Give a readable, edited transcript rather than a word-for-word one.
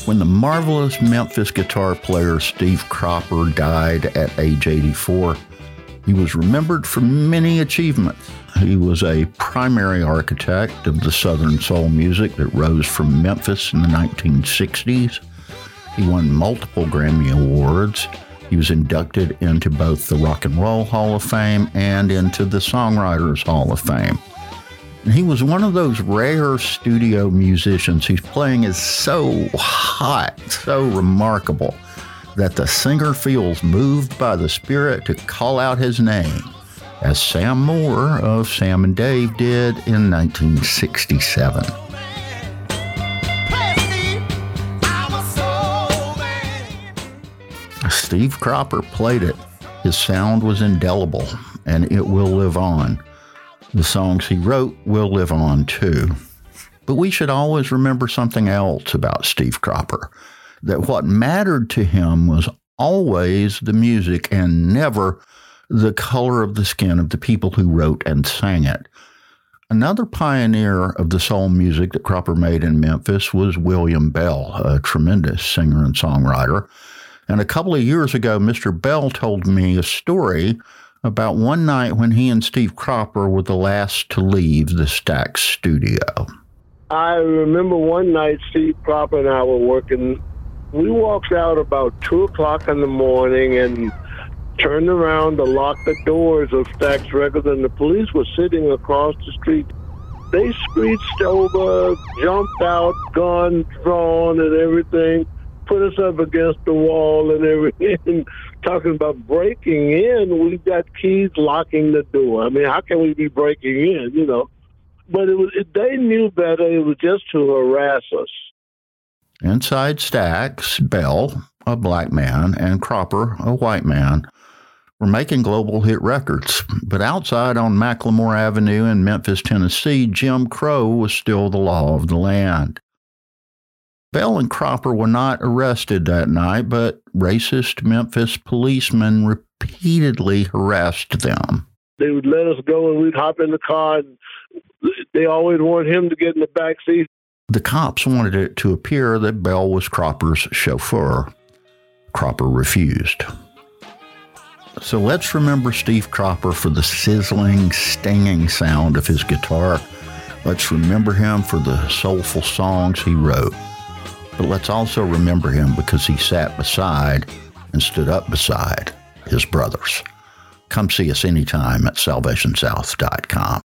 When the marvelous Memphis guitar player Steve Cropper died at age 84, he was remembered for many achievements. He was a primary architect of the Southern soul music that rose from Memphis in the 1960s. He won multiple Grammy Awards. He was inducted into both the Rock and Roll Hall of Fame and into the Songwriters Hall of Fame. And he was one of those rare studio musicians whose playing is so hot, so remarkable, that the singer feels moved by the spirit to call out his name, as Sam Moore of Sam and Dave did in 1967. Steve Cropper played it. His sound was indelible, and it will live on. The songs he wrote will live on too. But we should always remember something else about Steve Cropper, that what mattered to him was always the music and never the color of the skin of the people who wrote and sang it. Another pioneer of the soul music that Cropper made in Memphis was William Bell, a tremendous singer and songwriter. And a couple of years ago, Mr. Bell told me a story about one night when he and Steve Cropper were the last to leave the Stax studio. I remember one night Steve Cropper and I were working. We walked out about 2 o'clock in the morning and turned around to lock the doors of Stax Records, and the police were sitting across the street. They screeched over, jumped out, gun drawn and everything, put us up against the wall and everything, talking about breaking in. We've got keys locking the door. I mean, how can we be breaking in, you know? But they knew better. It was just to harass us. Inside Stax, Bell, a black man, and Cropper, a white man, were making global hit records. But outside on Macklemore Avenue in Memphis, Tennessee, Jim Crow was still the law of the land. Bell and Cropper were not arrested that night, but racist Memphis policemen repeatedly harassed them. They would let us go and we'd hop in the car, and they always wanted him to get in the back seat. The cops wanted it to appear that Bell was Cropper's chauffeur. Cropper refused. So let's remember Steve Cropper for the sizzling, stinging sound of his guitar. Let's remember him for the soulful songs he wrote. But let's also remember him because he sat beside and stood up beside his brothers. Come see us anytime at salvationsouth.com.